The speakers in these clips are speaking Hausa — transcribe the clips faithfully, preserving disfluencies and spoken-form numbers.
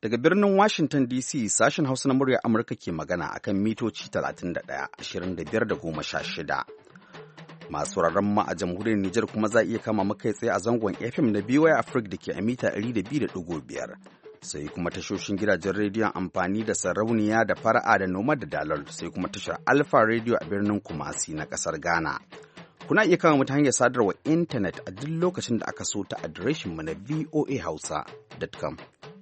Daga birnin Washington D C sashen Hausa na muryar Amurka ke magana akan mitoci talatin da ɗaya, ashirin da biyar da goma sha shida. Masu sauraron mu a jamhuriyar Nijar kuma za a iya kama maka tsaye a zangon F M na B Y Africa da ke a mita ɗari da biyu da ɗigo biyar. Sai kuma tashoshin gidajen rediyon amfani da sarauniya da fara'a da noma da dalol, sai kuma tashar Alpha Radio a birnin Kumasi na ƙasar Ghana. Kuna iya kama mu ta hanyar sadarwar intanet a duk lokacin da aka so ta adireshinmu na voa hausa dot com.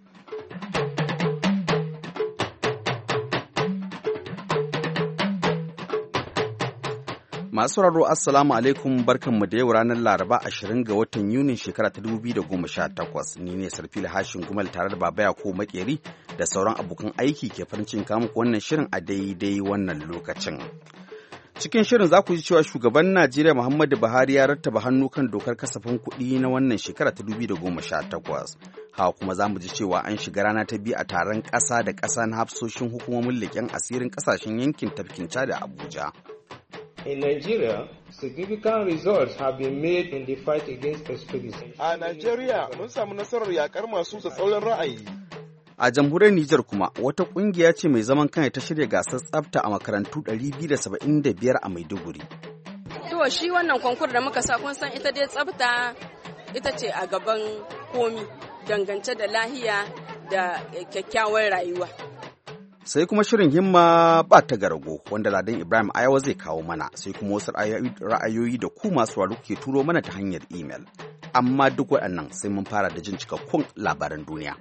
Masu sauraro Assalamu alaikum, barkanmu da yau ranar Laraba ashirin ga watan Yunin shekara ta dubu biyu da goma sha takwas. Ni ne Sarfila Hashin Gumal tare da Baba Yakubu Makeri da sauran abokan aiki ke farin cikin kawo muku wannan shirin a daidai wannan lokacin. Cikin shirin za ku ji cewa shugaban Najeriya Muhammadu Buhari ya rattaba hannu kan dokar kasafin kuɗi na wannan shekara ta dubu biyu da goma sha takwas. Hawa kuma za mu ji cewa an shiga rana ta biyu a taron ƙasa da ƙasa na hafsoshin hukumomin leƙen asirin ƙasashen yankin tafkin Chad da Abuja. In Nigeria, significant results have been made in the fight against extremism. A Nigeria, mun samu nasarar yakar masu tsatsauran ra'ayi. A jamhuriyar Nijar kuma, wata ƙungiya ce mai zaman kanta ta shirya gasar tsafta a makarantu ɗari biyu da saba'in da biyar a Maiduguri. To shi wannan konkur da muka sa kun san ita dai tsafta ita ce a gaban komi dangance da lahiya da kyakkyawar rayuwa. Sai kuma shirin himma ba ta garago wanda Ladan Ibrahim Ayawa zai kawo mana, sai kuma wasu ra'ayoyi da ku masu waro ke turo mana ta hanyar imel. Amma duk waɗannan sai mun fara da jin cikakkun labaran duniya.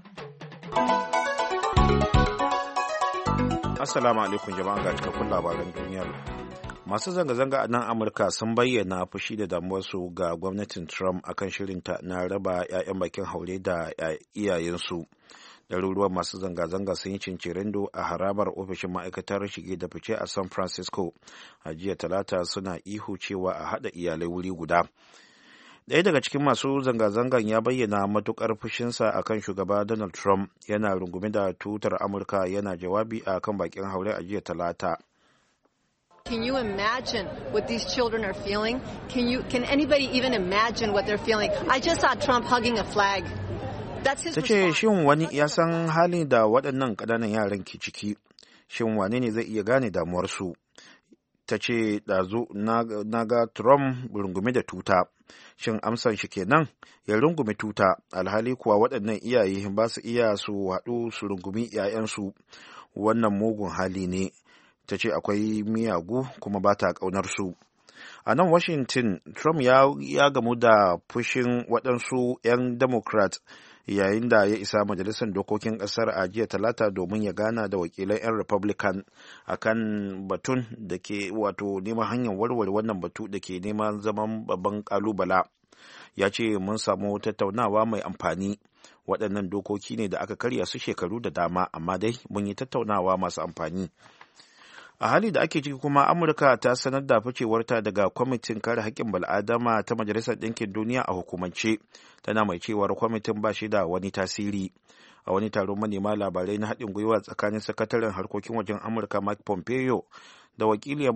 Assalamu alaikum jama'a, ga cikakkun labaran duniyar. Masu zanga-zanga a nan Amurka sun bayyana fushi da damuwarsu ga gwamnatin Trump akan shirinta na raba 'ya'yan bakin haure da iyayensu. Ɗaruruwan masu zanga-zanga sun yi cincirindo a harabar ofishin ma'aikatar shige da fice a San Francisco a jiya Talata, suna ihu cewa a haɗa iyalai wuri guda. Ɗaya daga cikin masu zanga-zangan ya bayyana matukar fushinsa a kan shugaba Donald Trump, yana rungume da tutar Amurka yana jawabi a kan bakin haure a jiya Talata. Can you imagine what these children are feeling? Can you can anybody even imagine what they're feeling? I just saw Trump hugging a flag. Ta ce shin wani ya san halin da waɗannan ƙananan yaran ke ciki, shin wane ne zai iya gane damuwarsu? Ta ce ɗazu na ga Trump rungume da tuta, shin amsan shi kenan ya rungume tuta, alhali kuwa waɗannan iyaye ba su iya su haɗu su rungumi 'ya'yansu, wannan mugun hali ne. Ta ce akwai miyagu kuma ba ta ƙaunar su. A nan Washington, Trump ya, ya gamu da fushin waɗansu 'yan Democrat yayin da ya isa majalisar dokokin ƙasar a jiya Talata domin ya gana da wakilan 'yan Republican akan batun da ke wato neman hanyar warware wannan batu da ke neman zaman babban ƙalubala. Ya ce mun samu tattaunawa mai amfani, waɗannan dokoki ne da aka karya su shekaru da dama, amma dai mun yi tattaunawa masu amfani. A hali da ake ciki kuma, Amurka ta sanar da ficewarta daga kwamitin kare haƙƙin bal'adama ta Majalisar Ɗinkin Duniya a hukumance, tana mai cewar kwamitin ba shi da wani tasiri. A wani taron manema labarai na haɗin gwiwa tsakanin sakataren harkokin wajen Amurka Mike Pompeo da wakiliyar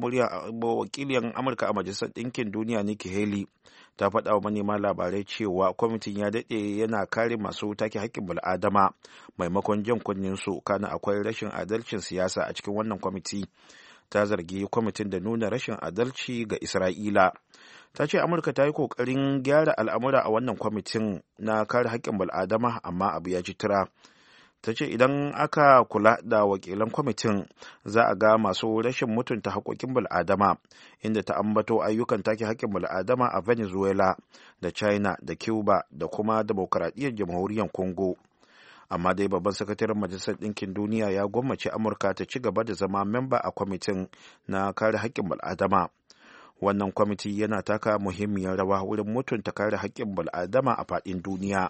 Amurka a Majalisar Ɗinkin Duniya Nikki Haley, ta faɗa wa manema labarai cewa kwamitin ya daɗe yana kare masu take haƙƙin bal'adama maimakon jan kunnen su, kana akwai rashin adalcin siyasa a cikin wannan kwamiti. Ta zargi kwamitin da nuna rashin adalci ga Isra'ila. Ta ce Amurka ta yi ƙoƙarin gyara al'amura a wannan kwamitin na kare haƙƙin bal'adama, amma abu ya ci tura. Ta ce idan aka kula da wakilan kwamitin za a ga masu rashin mutunta haƙoƙin bal'adama, inda ta ambato ayyukan take haƙƙin bal'adama a Venezuela da China da Cuba da kuma Demokuraɗiyyar Jamhuriyar Congo. Amma dai babban sakataren Majalisar Ɗinkin Duniya ya gwammace Amurka ta ci gaba da zama memba a kwamitin na kare haƙƙin bal'adama. Wannan kwamiti yana taka muhimmiyar rawa wurin mutunta kare haƙƙin bal'adama a faɗin duniya.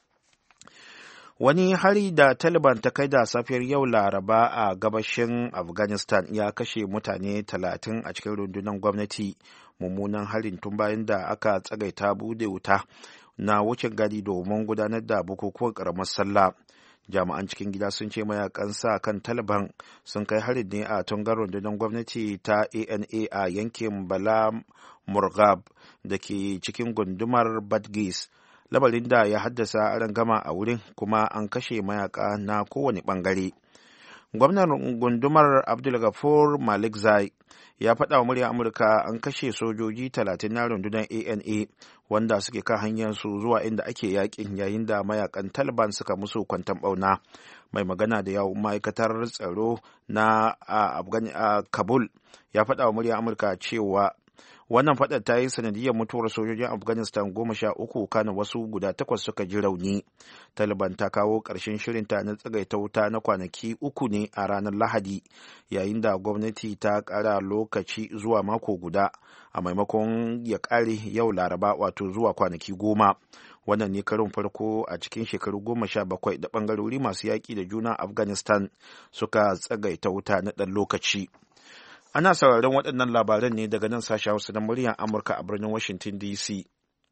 Wani hari da Taliban ta kai da safiyar yau Laraba a gabashin Afghanistan ya kashe mutane talatin a cikin rundunar gwamnati, mummunan harin tun bayan da aka tsagaita bude wuta na wucin gadi domin gudanar da bukukuwan ƙaramar sallah. Jami'an cikin gida sun ce mayakan sa kan Taliban sun kai harin ne a tungar rundunar gwamnati ta A N A a yankin Bala Murghab da ke cikin gundumar Badghis, labarin da ya haddasa rangama a wurin kuma an kashe mayaka na kowane bangare. Gwamnan gundumar Abdulgafur Malik Zai ya faɗa wa murya Amurka an kashe sojoji talatin na rundunar A N A wanda suke kan hanyar su zuwa inda ake yakin yayin da mayakan Taliban suka musu kwantan ɓauna. Mai magana da yawun ma'aikatar tsaro na a Kabul ya faɗa wa murya Amurka cewa wannan faɗar ta yi sanadiyar mutuwar sojojin Afghanistan goma sha uku kana wasu guda takwas suka ji rauni. Taliban ta kawo ƙarshen shirinta na tsagaita wuta na kwanaki uku ne a ranar Lahadi yayin da gwamnati ta ƙara lokaci zuwa mako guda a maimakon ya ƙare yau Laraba wato zuwa kwanaki goma. Wannan ne karin farko a cikin shekaru goma sha bakwai da ɓangarori masu yaƙi da juna Afghanistan suka tsagaita wuta na ɗan lokaci. Ana sauraron waɗannan labaran ne daga nan sashen Hausa na muryar Amurka a birnin Washington D C.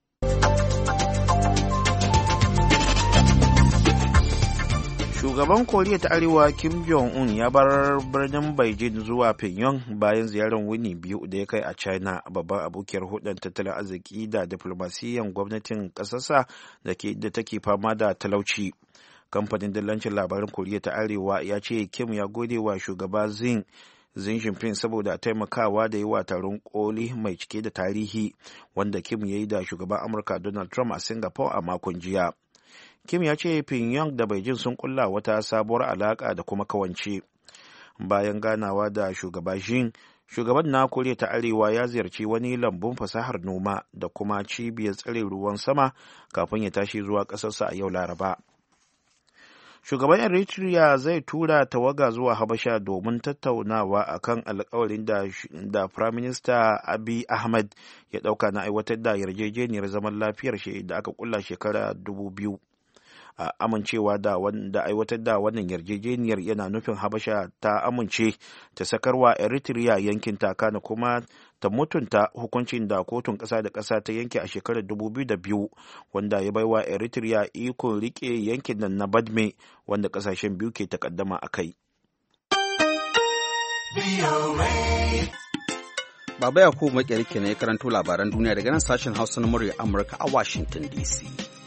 Shugaban Koriya ta Arewa Kim Jong-un ya bar birnin Beijing zuwa Pyongyang bayan ziyarar wuni biyu da ya kai a China, babban abokiyar hudun tattalin arziki da diflomasiyyar gwamnatin ƙasarsa da take fama da talauci. Kamfanin dillancin labaran Koriya ta Arewa ya ce Kim ya gode wa shugaba Xi Xi Jinping saboda taimakawa da yi wa taron koli mai cike da tarihi wanda Kim ya yi da shugaban Amurka Donald Trump a Singapore a makon jiya. Kim ya ce Pyongyang da Beijing sun kulla wata sabuwar alaka da kuma kawance. Bayan ganawa da shugaba Xi, shugaban na Koriya ta Arewa ya ziyarci wani lambun fasahar noma da kuma cibiyar tsare ruwan sama kafin ya tashi zuwa ƙasarsa a yau Laraba. Shugaban Eritrea zai tura tawaga zuwa Habasha domin tattaunawa akan alkawarin da, da Prime Minister Abiy Ahmed ya ɗauka na aiwatar da yarjejeniyar zaman lafiyar shi da aka kulla shekara dubu biyu. A amincewa da wanda aiwatar da wannan yarjejeniyar yana nufin Habasha ta amince ta sakarwa Eritrea yankin takana kuma ta mutunta hukuncin da kotun ƙasa da ƙasa ta yanke a shekarar dubu biyu da biyu wanda ya baiwa Eritrea ikon rike yankin nan na Badme wanda ƙasashen biyu ke takaddama a kai. Baba Yakubu Makeri kenan ya karanto labaran duniya daga nan sashen Hausa na murya Amurka a Washington D C.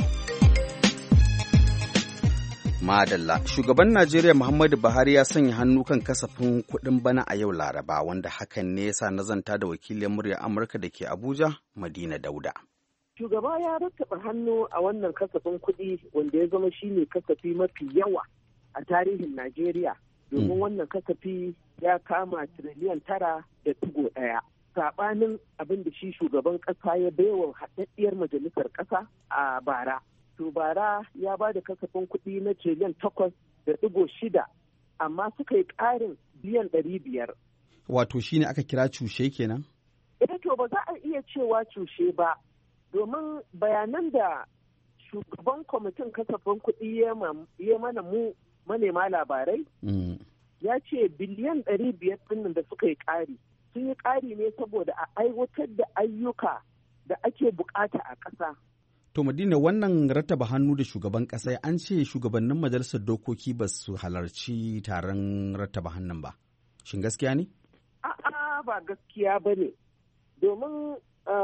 Madalla, shugaban Najeriya Muhammadu Buhari ya sanya hannu kan kasafin kuɗin bana a yau Laraba, wanda hakan ne yasa nazanta da wakilin murya Amurka da ke Abuja, Madina Dauda. Shugaba ya rattaba hannu a wannan kasafin kuɗi wanda ya zama shine kasafi mafi yawa a tarihin Najeriya, domin mm. wannan kasafi ya kama tiriliyan tara da digo ɗaya. Saɓanin abin da shi shugaban ƙasa ya baiwa haɗaɗɗiyar majalisar ƙasa a bara. To bara ya ba da kasafin kuɗi na tiriliyan takwas da ɗigo shida, amma suka yi ƙarin biyan ɗari biyar. Wato shi ne aka kira cushe kenan? Ita to ba za a iya cewa cushe ba, domin bayanan da shugaban kwamitin kasafin kuɗi ya mana mu manema labarai, mm. ya ce biliyan ɗari biyar ɗin da suka yi ƙari. Sun yi ƙari ne saboda a aiwatar da ayyuka da ake bukata a ƙasa. To Madina, wannan rattaba hannu da shugaban ƙasa an ce shugabannin majalisar dokoki ba su halarci taron rattaba hannun ba. Shin gaskiya ne? A'a ba gaskiya ba ne. Domin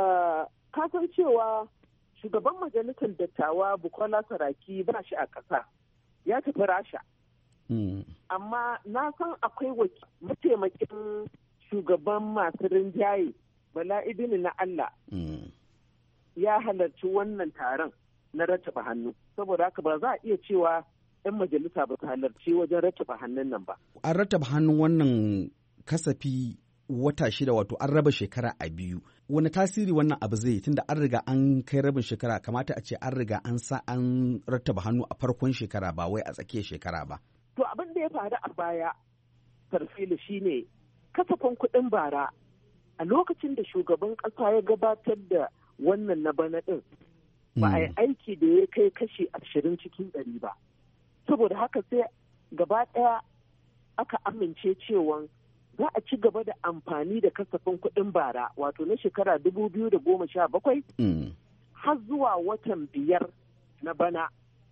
kasan cewa shugaban majalisar dattawa Bukola Saraki ba shi a ƙasa. Ya tafi Rasha. Mm. Amma na san akwai mataimakin shugaban masu rinjaye Bala Ibini na Allah. Mm. ya halarci wannan taron na rattaba hannu, saboda haka ba za a iya cewa 'yan majalisa ba su halarci wajen rattaba hannun nan ba. An rattaba hannun wannan kasafi wata shida, wato an raba shekara a biyu. Wani tasiri wannan abu zai yi tunda an riga an kai rabin shekara? Kamata a ce an riga an sa an rattaba hannu a farkon shekara ba wai a tsakiyar shekara ba. To abin da ya faru a baya, Sarfilu, shine kasafin kuɗin bara a lokacin da shugaban ƙasa ya gabatar da wannan na bana ɗin ba a yi aiki da ya kai kashi ashirin cikin ɗari ba. Saboda haka sai gaba ɗaya aka amince cewa za a ci gaba da amfani da kasafin kuɗin bara, wato na shekara dubu biyu da goma sha bakwai har zuwa watan biyar na bana.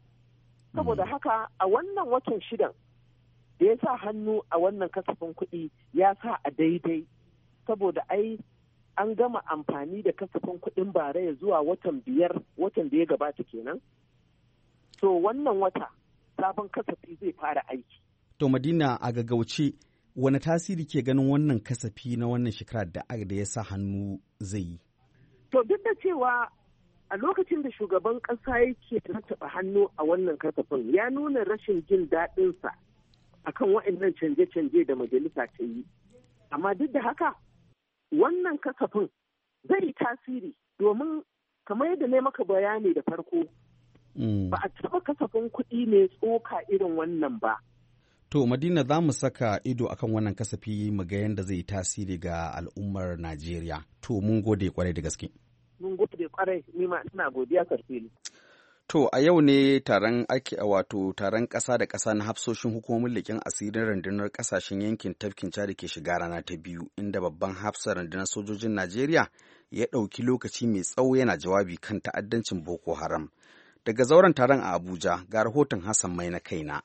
Saboda haka a wannan watan shidan da ya sa hannu a wannan kasafin kuɗi ya sa a daidai, saboda ai an gama amfani da kasafin kuɗin bara ya zuwa watan biyar watan da ya gabata kenan. So wannan wata sabon kasafi zai fara aiki. To Madina, a gaggauce wani tasiri ke ganin wannan kasafi na wannan shekara da da ya sa hannu zai yi? To duk da cewa a lokacin da shugaban ƙasa yake tattaɓa hannu a wannan kasafin ya nuna rashin jin daɗinsa akan waɗannan canje-canje da majalisa ta yi. Amma duk da haka wannan kasafin zai yi tasiri domin kamar yadda ne maka bayani da farko mm. ba a taɓa kasafin kuɗi mai tsoka irin wannan ba. To Madina, za mu saka ido akan wannan kasafi mu ga yadda zai yi tasiri ga al'ummar Najeriya. To mun gode kwarai da gaske. Mun gode kwarai, ni ma ina godiya Sarfili. To a yau ne taron ake wato taron ƙasa da ƙasa na hafsoshin hukumomin leƙen asirin rundunar ƙasashen yankin tafkin Chad ke shiga rana ta biyu, inda babban hafsar rundunar sojojin Najeriya ya ɗauki lokaci mai tsawo yana jawabi kan ta'addancin Boko Haram. Daga zauren taron a Abuja ga rahoton Hassan Mai na kaina.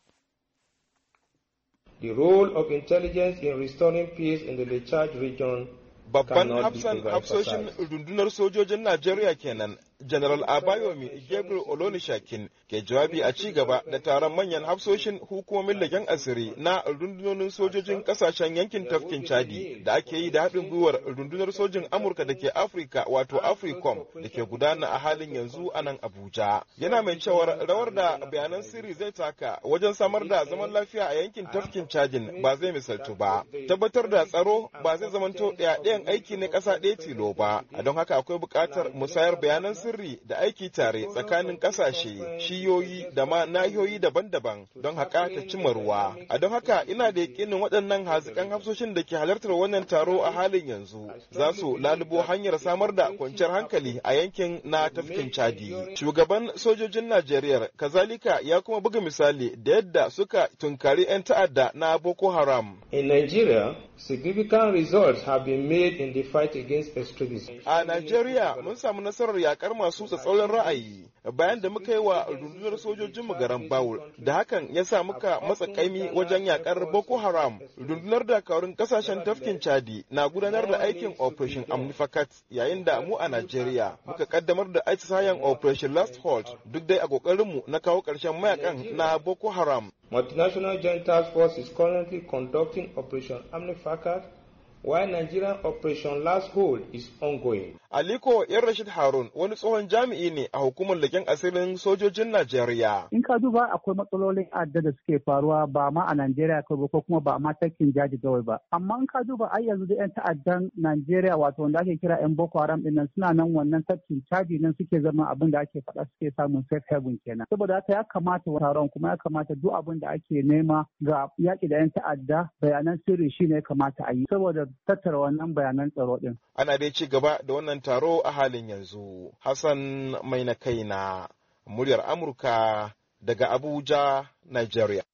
The role of intelligence in restoring peace in the Lake Chad region. Babban hafsan hafsoshin rundunar sojojin Najeriya kenan, General Abayomi Gabriel Olonishakin ke jawabi a ci gaba da taron manyan hafsoshin hukumomin legen asiri na rundunonin sojojin kasashen yankin tafkin Chadi da ake yi da haɗin gwiwar rundunar sojin Amurka da ke Afirka wato Africom da ke gudana a halin yanzu a nan Abuja. Yana mai cewar rawar da bayanan sirri zai taka wajen samar da zaman lafiya a yankin tafkin Chadin ba zai misaltu ba. Tabbatar da tsaro ba zai zamanto ɗaya ɗayan aiki na ƙasa ɗaya tilo ba, a don haka akwai buƙatar musayar bayanan sirri da aiki tare tsakanin ƙasashe, shiyoyi da ma nahiyoyi daban-daban don haka ta cimma ruwa. A don haka ina da yakinin waɗannan hazikan hafsoshin da ke halartar wannan taro a halin yanzu za su lalubo hanyar samar da kwanciyar hankali a yankin na tafkin Chadi. Shugaban sojojin Najeriya kazalika ya kuma buga misali da yadda suka tunkari 'yan ta'adda na Boko Haram. In Nigeria, significant results have been made in the fight against extremism. A Najeriya mun samu nasarar yakar masu tsatsauran ra'ayi bayan da muka yi wa rundunar sojojin mu garan Bawul, da hakan ya sa muka matsa kaimi wajen yakar Boko Haram. Rundunar dakarun kasashen tafkin Chadi na gudanar da aikin Operation Amnifacat yayin da mu a Najeriya muka kaddamar da atisayen Operation Last Hold duk dai a kokarin mu na kawo ƙarshen mayakan na Boko Haram. Multinational Joint Task Force is currently conducting Operation Amnifacat, while Nigerian Operation Last Hold is ongoing. Aliko Yan Rashid Harun wani tsohon jami'i ne a hukumar leken asirin sojojin Najeriya. In ka duba akwai matsalolin adda da suke faruwa ba ma a Najeriya kawai ko kuma ba ma tafkin Chadi kawai ba. Amma in ka duba ai yanzu da 'yan ta'addan Najeriya wato wanda ake kira 'yan Boko Haram din nan suna nan wannan tafkin Chadi nan suke zama abin da ake faɗa suke samun safe haven kenan. Saboda haka ya kamata taron kuma ya kamata duk abin da ake nema ga yaƙi da 'yan ta'adda bayanan sirri shine ya kamata a yi saboda tattara wannan bayanan tsaro din. Ana dai ci gaba da wannan taro a halin yanzu. Hassan Mai na kaina, muryar Amurka daga Abuja, Nigeria.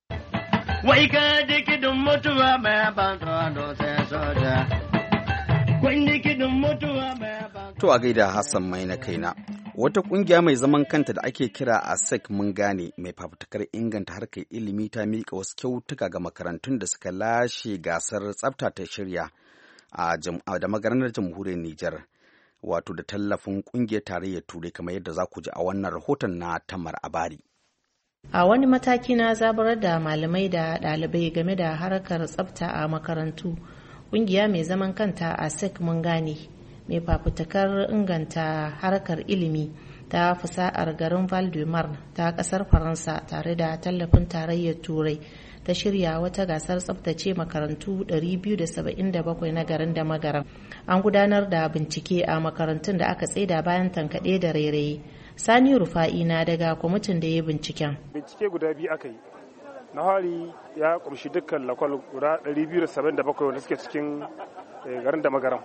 Wai ka dikidin mutuwa mai ban sai soja. Kun dikidin mutuwa mai ban. To a gaida Hassan Mai na kaina. Wata kungiya mai zaman kanta da ake kira A S E C mun gane mai fafutukar inganta harkar ilimi ta miƙa wasu kyautuka ga makarantun da suka lashe gasar tsafta ta shirya a da maganar jamhuriyar Nijar, wato da tallafin kungiyar tarayyar Turai, kamar yadda za ku ji a wannan rahoton na Tamar Abari. A wani mataki na zaburar da malamai da ɗalibai game da harkar tsafta a makarantu, kungiya mai zaman kanta A S E C mun gane mai fafutukar inganta harkar ilimi ta fasa'ar garin Val-de-Marne ta kasar Faransa tare da tallafin tarayyar Turai ta shirya wata gasar tsaftace makarantu ɗari biyu da saba'in da bakwai na garin da magaran. An gudanar da bincike a makarantun da aka tsaida bayan tankaɗe da rairaye. Sani Rufa'i na daga kwamitin da ya binciken. Bincike guda biyu aka yi. Na hari ya kumshi dukkan lakwal guda ɗari biyu da saba'in da bakwai wanda suke cikin garin da magaran.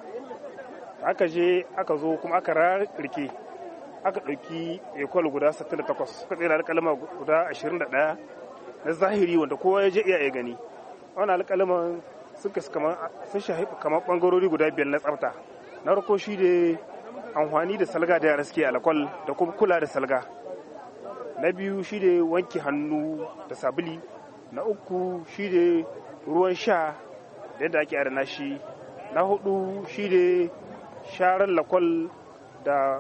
Aka je aka zo kuma aka rarrike aka ɗauki ekwal guda sittin da takwas suka tsaye da alƙalama guda ashirin da ɗaya na zahiri wanda kowa ya je iya ya gani. Wannan alƙalaman suka sun shahi kamar ɓangarori guda biyar na tsafta. Na farko shi da amfani da salga da yara suke alkwal da kuma kula da salga. Na biyu shi da wanke hannu da sabuli. Na uku shi da ruwan sha da yadda ake adana shi. Na hudu shi da sharar lakwal da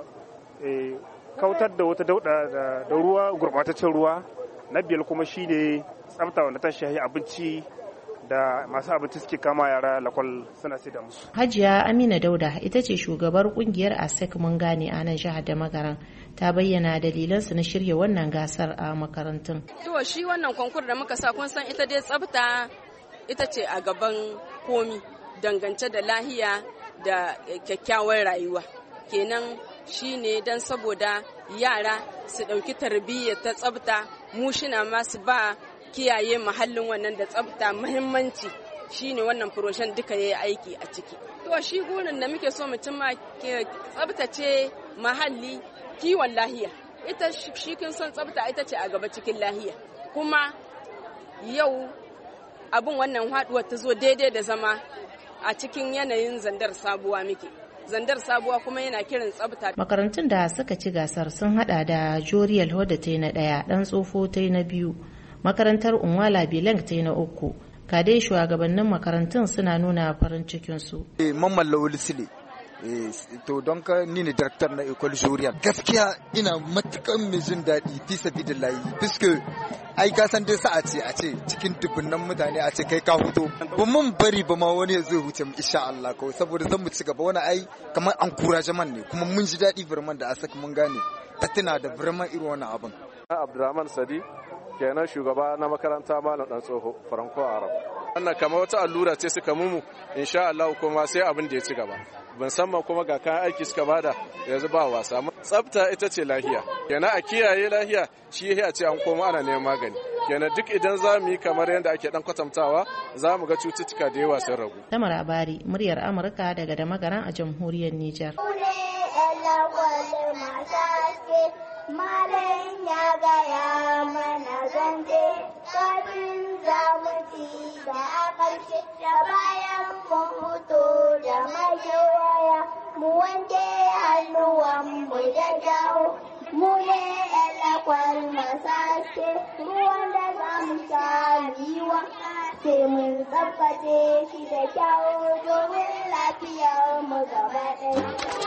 kautar da wata dauda da ruwa gurbataccen ruwa. Na biyar kuma shine tsafta wanda ta shahi abinci da masu abinci suke kama yara lakwal suna sai da musu. Hajiya Amina Dauda ita ce shugabar kungiyar A S E C mun gane a nan jihar da Magaran, ta bayyana dalilansu na shirya wannan gasar a makarantun. To shi wannan konkur da muka sa kun san ita dai tsafta ita ce a gaban komi dangance da lahiya da kyakkyawar rayuwa. Kenan shi ne don saboda yara su ɗauki tarbiyyar ta tsafta, mushina masu ba kiyaye mahallin wannan da tsafta muhimmanci shine wannan furoshen duka yayi aiki a ciki. To shi gurin da muke so mutum ma tsaftace mahalli, kiwon lahiya. Ita shi kin son tsafta ita ce a gaba cikin lahiya. Kuma yau abin wannan haduwar ta zo daidai da zama a cikin yanayin zandar sabuwa muke. Zandar sabuwa kuma yana kiran tsafta. Makarantun da suka ci gasar sun hada da Joriyal Hoda ta yi na ɗaya, ɗan tsofo ta yi na biyu, makarantar Unwala Bilang ta yi na uku. Kadai shugabannin makarantun suna nuna farin cikinsu. Mamman Lawal Sile, to don ka ni ne director na Ecole Joriyal. Gaskiya ina matukan mai jin daɗi fi sabidillahi. Fiske ai ka san dai sa'a ce a ce cikin dubunnan mutane a ce kai ka huto. Ba mun bari ba ma wani zai huce mu insha Allah kawai saboda zan mu ci gaba wani ai kamar encouragement ne kuma mun ji daɗi birman da asaka mun gane ta tuna da birman irin wannan abin. Abdulrahman Sadi kenan shugaba na makaranta Malam Dan Tsoho Franco Arab. Wannan kamar wata allura ce suka mumu insha Allah kuma sai abin da ya ci gaba. Ban san ma kuma ga kayan aiki suka bada yanzu ba wasa. Tsafta ita ce lahiya. Kenan a kiyaye lahiya shi ya ce an koma ana neman magani. Kenan duk idan za mu yi kamar yadda ake dan kwatantawa za mu ga cututtuka da yawa sun ragu. Tamar Abari, muryar Amurka daga Damagaran a jamhuriyar Nijar. Malam ya gaya mana zance kafin za mu ci da a ƙarshe da bayan mun fito da makewaya mu wanke hannuwanmu da jawo mu ne alakwar masashe ruwan da za mu sha biyuwa sai mun tsabtace shi da kyawu domin lafiyar mu gaba ɗaya.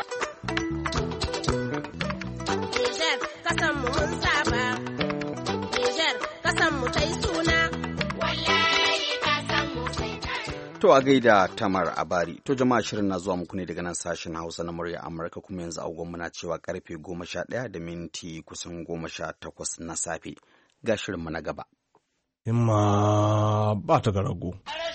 Nijar kasan mu mun saba, Nijar kasan mu tai suna, wallahi kasan mu tai tare. To a gaida Tamar Abari, to jama'a shirin na zuwa muku ne daga nan sashen Hausa na murya Amurka kuma yanzu agogon muna cewa karfe goma sha ɗaya da minti kusan goma sha takwas na safe ga shirinmu na gaba. Himma ba ta garago.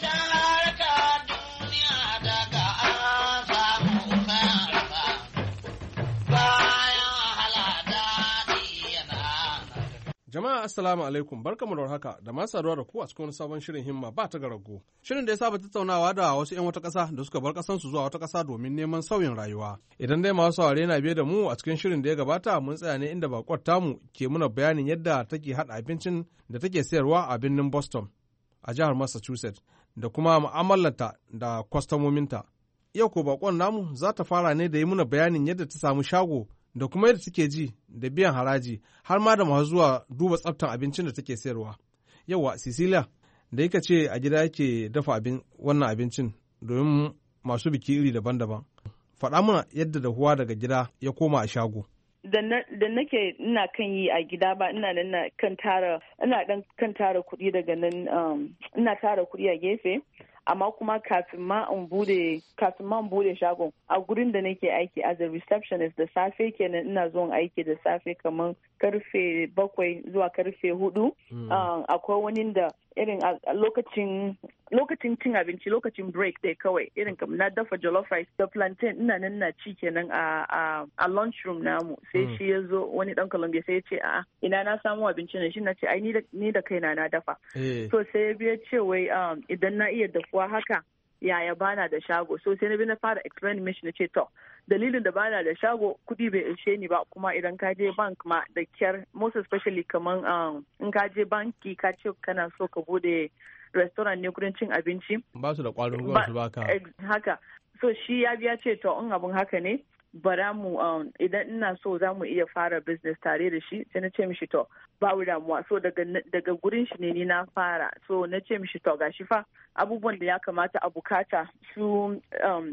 Jama'a assalamu alaikum barkamu da haka da masu saduwa da ku a cikin wani sabon shirin himma ba ta garago. Shirin da ya saba tattaunawa da wasu 'yan wata ƙasa da suka bar ƙasansu zuwa wata ƙasa domin neman sauyin rayuwa. Idan dai masu saurare na biye da mu a cikin shirin da ya gabata mun tsaya ne inda bakwar tamu ke muna bayanin yadda take haɗa abincin da take sayarwa a birnin Boston a jihar Massachusetts da kuma mu'amalarta da kwastomominta. Yau ko bakon namu za ta fara ne da yi muna bayanin yadda ta samu shago da kuma yadda take ji da biyan haraji har ma da masu zuwa duba tsaftan abincin da take sayarwa. Yauwa Cecilia da yake ce a gida yake dafa abin wannan abincin domin masu biki iri daban-daban. Faɗa mana yadda dahuwa daga gida ya koma a shago. Da nake ina kan yi a gida ba ina nan kan tara ina dan kan tara kuɗi daga nan ina tara kuɗi a gefe. Amma kuma kafin ma in bude kafin ma in bude shagon a gurin da nake aiki as a receptionist da safe kenan ina zuwa aiki da safe kamar karfe bakwai zuwa karfe hudu akwai wani da irin a lokacin lokacin cin abinci lokacin break dai kawai irin kamar na dafa jollof rice da plantain ina nan na ci kenan a a lunch room namu sai shi ya zo wani dan Colombia sai ya ce a ina na samu abinci ne shi na ce ai ni da kaina na dafa so sai ya biya ce wai idan na iya dafuwa haka yaya bana da shago so sai na bi na fara explain mishi na ce to dalilin da bana da shago kudi bai ishe ni ba kuma idan ka je bank ma da kyar most especially kaman in ka je banki ka ce kana so ka bude restaurant ne kudin cin abinci ba su da kwarin gwiwa su baka haka so shi ya biya ce to in abun haka ne bara mu idan ina so za mu iya fara business tare da shi sai na ce mishi to babu damuwa so daga daga gurin shi ne ni na fara so na ce mishi to gashi fa abubuwan da ya kamata a bukata su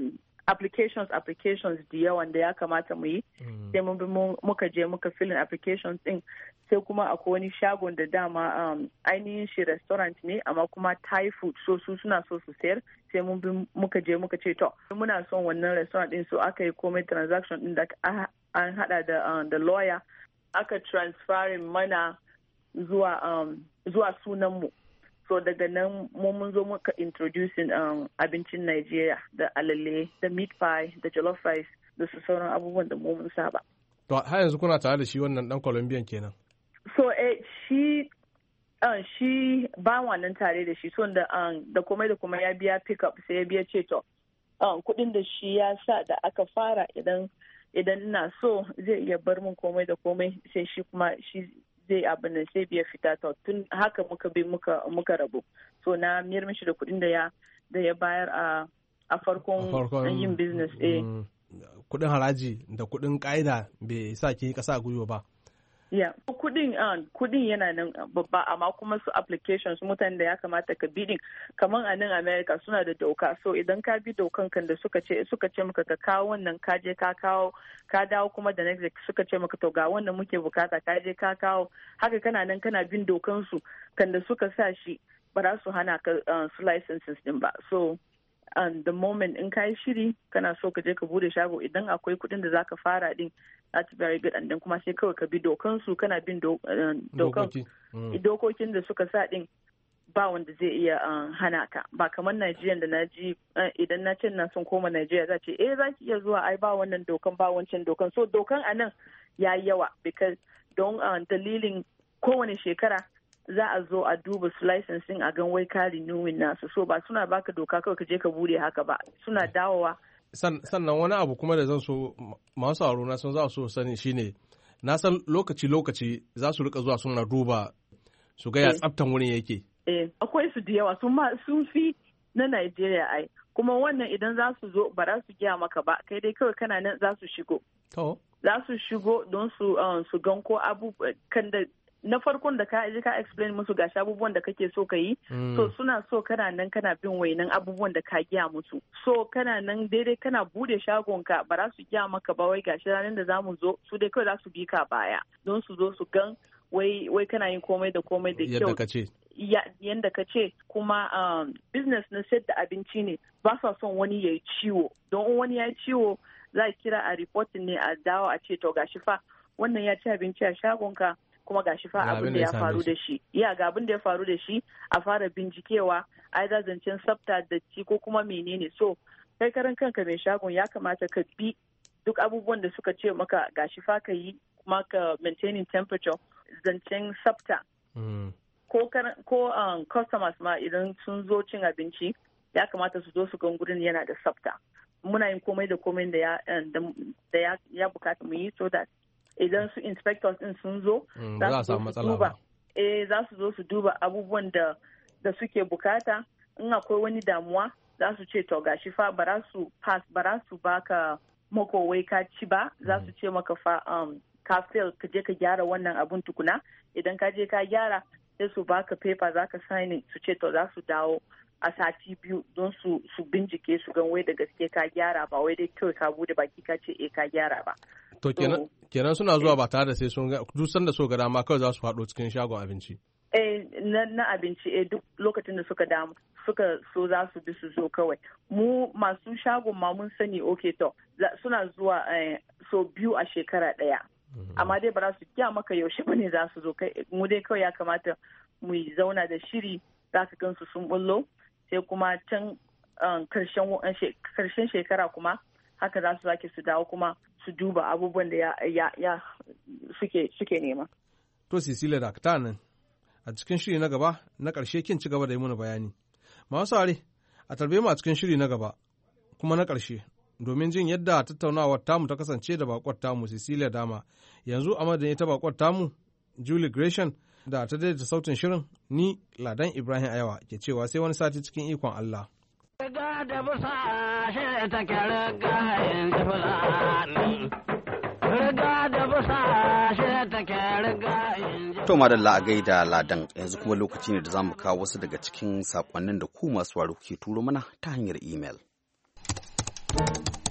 applications applications da yawan da ya kamata mu yi sai mun bi muka je muka filin applications din sai kuma akwai wani shagon da dama um, ainihin shi restaurant ne amma kuma Thai food so su suna so su sayar sai mun bi muka je muka ce to muna son wannan restaurant din so aka yi komai transaction din da an hada da um, da lawyer aka transferin mana zuwa um, zuwa sunan mu so daga nan mun zo muka introducing um, abincin Nigeria da alale da meat pie da jollof rice da su sauran abubuwan da mu mun saba. To har yanzu kuna tare da shi wannan dan Colombian kenan. So eh shi uh, shi ba wannan tare da shi so da um, da komai da kuma ya biya pick up sai ya biya ce to um, kudin da shi ya sa da aka fara idan idan ina so zai iya bar min komai da komai sai shi kuma shi zai abin da sai biya fita ta tun haka muka bi muka muka rabu so na miyar mishi da kuɗin da ya da ya bayar a a farkon yin business eh kuɗin haraji da kuɗin ƙa'ida bai sa ki kasa gwiwa ba yeah kuɗin uh, kuɗin yana nan babba amma kuma su applications mutane da ya kamata ka bi din kamar a nan America suna da doka so idan ka bi dokan kan da suka ce suka ce maka ka kawo wannan ka je ka kawo ka dawo kuma da next suka ce maka to ga wannan muke bukata ka je ka kawo haka kana nan kana bin dokan su kan da suka sa shi ba za su hana ka uh, su licenses din ba so and the moment in ka yi shiri kana so ka je ka bude shago idan akwai kuɗin da zaka fara din that's very good and then kuma sai kawai ka bi dokan su kana bin dokan dokokin da suka sa din ba wanda zai iya hana ka ba kamar Najeriya da na ji idan na ce na son koma Najeriya za ce eh za ki iya zuwa ai ba wannan dokan ba wancan dokan so dokan anan ya yi yawa because don dalilin kowane shekara za a zo a duba su licensing a gan wai ka renewing nasu so ba suna baka doka kawai ka je ka bude haka ba suna dawowa sannan wani abu kuma da zan so masu aro na sun za su sani shine na san lokaci lokaci za su rika zuwa suna duba su ga ya tsaftan wurin yake eh akwai su da yawa sun ma sun fi na Najeriya ai kuma wannan idan za su zo ba za su giya maka ba kai dai kawai kana nan za su shigo to za su shigo don su su gan ko abubuwan kan da na farkon da ka ji ka explain musu ga abubuwan da kake so ka yi mm. so suna so kana nan kana bin wainan abubuwan da ka giya musu so kana nan daidai kana bude shagonka ba za su giya maka ba wai gashi ranar da zamu zo su dai kawai za su bi ka baya don su zo su gan wai wai kana yin komai da komai da kyau yadda ka ce yadda ka ce kuma um, business na sayar da abinci ne ba sa son wani ya yi ciwo don wani ya yi ciwo za a kira a reporting ne a dawo a ce to gashi fa wannan ya ci abinci a shagonka kuma gashi fa abin da ya faru da shi ya ga abin da ya faru da shi a fara bincikewa either zancen tsafta da ci ko kuma menene so kai karan kanka mai shagon ya kamata ka bi duk abubuwan da suka ce maka gashi fa ka yi kuma ka maintaining temperature zancen tsafta ko ko um, customers ma idan sun zo cin abinci ya kamata su zo su ga gurin yana da tsafta muna yin komai da komai da ya da ya, ya bukata mu yi so that idan su inspectors din sun zo za su zo su duba eh za su zo su duba abubuwan da da suke bukata in akwai wani damuwa za su ce to gashi fa bara su pass bara su baka mako wai ka ci ba za su ce maka fa um, ka fail ka je ka gyara wannan abun tukuna idan ka je ka gyara sai su baka paper za ka sign su ce to za su dawo a sati biyu don su su bincike su gan wai da gaske ka gyara ba wai dai kawai ka bude baki ka ce eh ka gyara ba to kenan kenan suna zuwa ba tare da sai sun ga duk sanda so ga dama kawai za su faɗo cikin shagon abinci eh na, na abinci eh duk lokacin da suka damu suka so za su bi su zo kawai mu masu shagon ma mun sani okay to suna zuwa eh, so biyu a shekara ɗaya amma dai ba za su kiya maka yaushe bane za su zo kai mu dai kawai ya kamata mu zauna da shiri za ka gansu sun bullo sai kuma can karshen shekara kuma haka za su sake su dawo kuma su duba abubuwan da ya, ya, ya suke, suke nema. To Cecilia da ta nan a cikin shiri na gaba na ƙarshe kin ci gaba da yi mana bayani. Masu sare a tarbe mu a cikin shiri na gaba kuma na ƙarshe domin jin yadda tattaunawar tamu ta kasance da bakwar tamu Cecilia Dama yanzu a madadin ita bakwar tamu Julie Gresham da ta daidaita sautin shirin ni Ladan Ibrahim Ayawa ke cewa sai wani sati cikin ikon Allah. Riga da busa shi take riga yin fulani. Riga da busa shi take riga yin To madalla a gaida Ladan yanzu kuma lokaci ne da za mu kawo wasu daga cikin sakonnin da ku masu waro ke turo mana ta hanyar imel.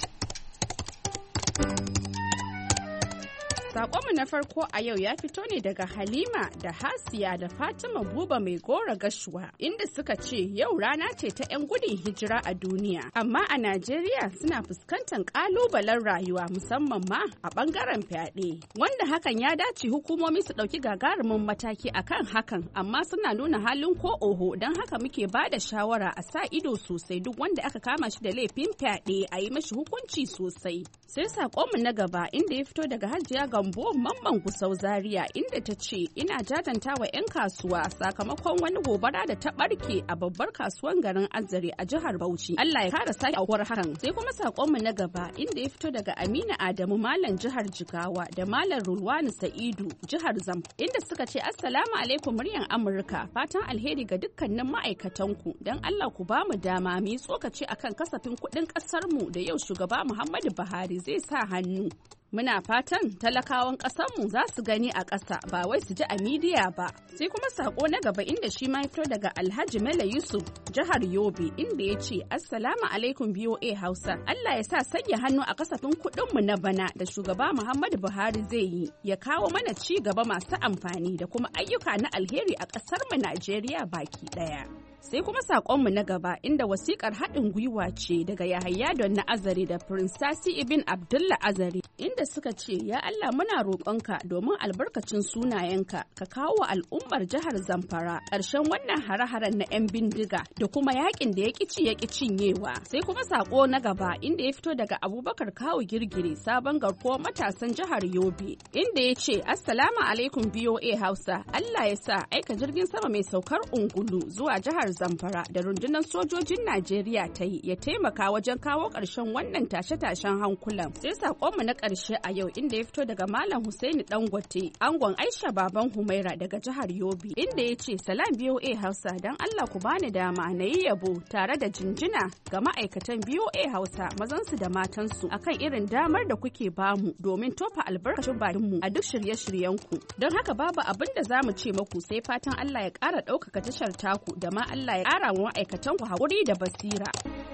Sakonmu na farko a yau ya fito ne daga Halima da Hasiya da Fatima Buba mai gora gashuwa inda suka ce yau rana ce ta 'yan gudun hijira a duniya. Amma a Najeriya suna fuskantar kalubalen rayuwa musamman ma a bangaren fyaɗe. Wanda hakan ya dace hukumomi su ɗauki gagarumin mataki akan hakan amma suna nuna halin ko oho don haka muke ba da shawara a sa ido sosai duk wanda aka kama shi da laifin fyaɗe a yi mashi hukunci sosai. Sai sakonmu na gaba inda ya fito daga Hajiya Gambo Mamman Gusau Zaria inda ta ce ina jajanta wa 'yan kasuwa sakamakon wani gobara da ta barke a babbar kasuwan garin Azare a jihar Bauchi. Allah ya kara sake aukuwar hakan. Sai kuma sakonmu na gaba inda ya fito daga Amina Adamu Malam jihar Jigawa da Malam Rulwani Sa'idu jihar Zam inda suka ce assalamu alaikum muryan Amurka fatan alheri ga dukkanin ma'aikatanku don Allah ku ba mu dama mu yi tsokaci akan kasafin kuɗin ƙasar mu da yau shugaba Muhammadu Buhari zai sa hannu. Muna fatan talakawan ƙasarmu za su gani a ƙasa ba wai su ji a midiya ba. Sai kuma sako na gaba inda shi ma fito daga Alhaji Mela Yusuf jihar Yobe inda ya ce Assalamu alaikum B O A Hausa. Allah ya sa sanya hannu a kasafin kuɗinmu na bana da shugaba Muhammadu Buhari zai yi ya kawo mana ci gaba masu amfani da kuma ayyuka na alheri a ƙasarmu Najeriya baki ɗaya. Sai kuma saƙonmu na gaba inda wasiƙar haɗin gwiwa ce daga Yahaya Don na Azare da Prince Tasi Ibn Abdullah Azare inda suka ce ya Allah muna roƙonka domin albarkacin sunayenka ka kawo wa al'ummar jihar Zamfara ƙarshen wannan hare-haren na 'yan bindiga da kuma yakin da ya ƙici ya ƙi cinyewa. Sai kuma saƙo na gaba inda ya fito daga Abubakar Kawu Girgire sabon garkuwar matasan jihar Yobe inda ya ce Assalamu alaikum B O A Hausa Allah ya sa aika jirgin sama mai saukar ungulu zuwa jihar Zamfara da rundunar sojojin Najeriya ta yi ya taimaka wajen kawo ƙarshen wannan tashe-tashen hankulan. Sai saƙonmu na ƙarshe a yau inda ya fito daga Malam Husaini Dangote, angon Aisha Baban Humaira daga jihar Yobe, inda ya ce salam B O A Hausa don Allah ku bani dama na yi yabo tare da jinjina ga ma'aikatan B O A Hausa mazansu da matansu akan irin damar da kuke bamu domin tofa albarkacin bakinmu a duk shirye-shiryenku. Don haka babu abin da za mu ce maku sai fatan Allah ya ƙara ɗaukaka tashar taku da ma Allah Allah ya ƙara wa ma'aikatan ku haƙuri da basira.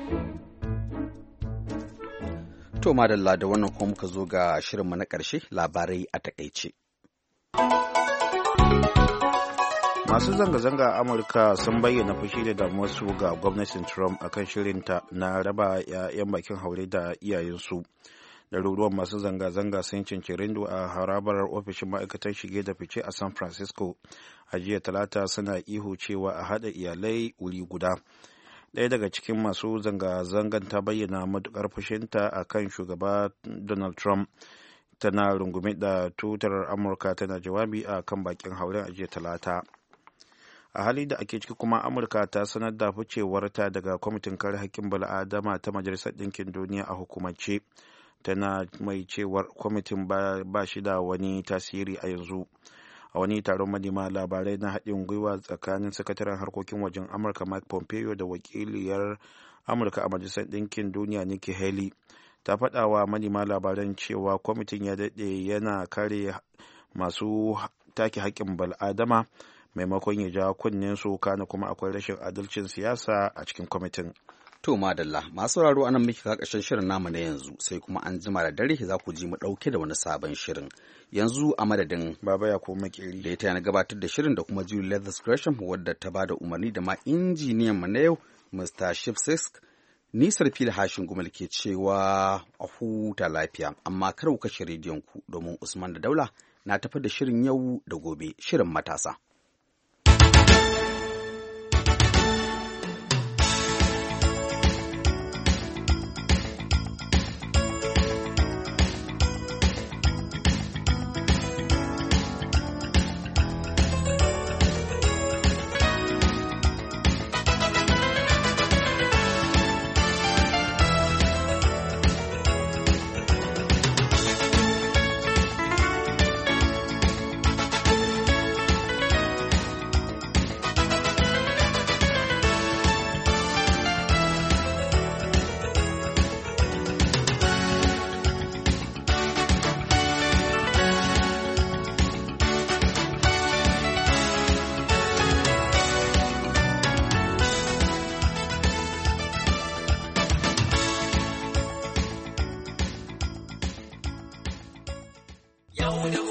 To madalla da wannan kuma muka zo ga shirinmu na ƙarshe labarai a takaice. Masu zanga-zanga a Amurka sun bayyana fushi da damuwarsu ga gwamnatin Trump akan shirinta na raba 'yan bakin haure da iyayensu. Ɗaruruwan masu zanga-zanga sun cincirindo a harabar ofishin ma'aikatar shige da fice a San Francisco a jiya talata suna ihu cewa a haɗa iyalai wuri guda. Ɗaya daga cikin masu zanga-zangan ta bayyana matuƙar fushinta a kan shugaba Donald Trump tana rungume da tutar Amurka tana jawabi a kan bakin haure a jiya talata. A hali da ake ciki kuma Amurka ta sanar da ficewarta daga kwamitin kare haƙƙin bala'adama ta Majalisar Ɗinkin Duniya a hukumance. Tana mai cewar kwamitin ba shi da wani tasiri a yanzu. A wani taron manema labarai na haɗin gwiwa tsakanin sakataren harkokin wajen Amurka Mike Pompeo da wakiliyar Amurka a Majalisar Ɗinkin Duniya Nikki Haley ta faɗa wa manema labaran cewa kwamitin ya daɗe yana kare masu take haƙƙin bal'adama maimakon ya ja kunnen su kana kuma akwai rashin adalcin siyasa a cikin kwamitin. To madalla masu sauraro anan muke ka ƙarshen shirin namu na yanzu sai kuma an jima da dare za ku ji mu ɗauke da wani sabon shirin. Yanzu a madadin Baba ya kuma makeri da ya taya na gabatar da shirin da kuma Julie Leathers Gresham wadda ta bada umarni da ma injiniyan mu na yau Mister Shipsisk ni Sarfil Hashin Gumal ke cewa a huta lafiya amma kar ku kashe rediyon ku domin Usman da Daula na tafi da shirin yau da gobe shirin matasa.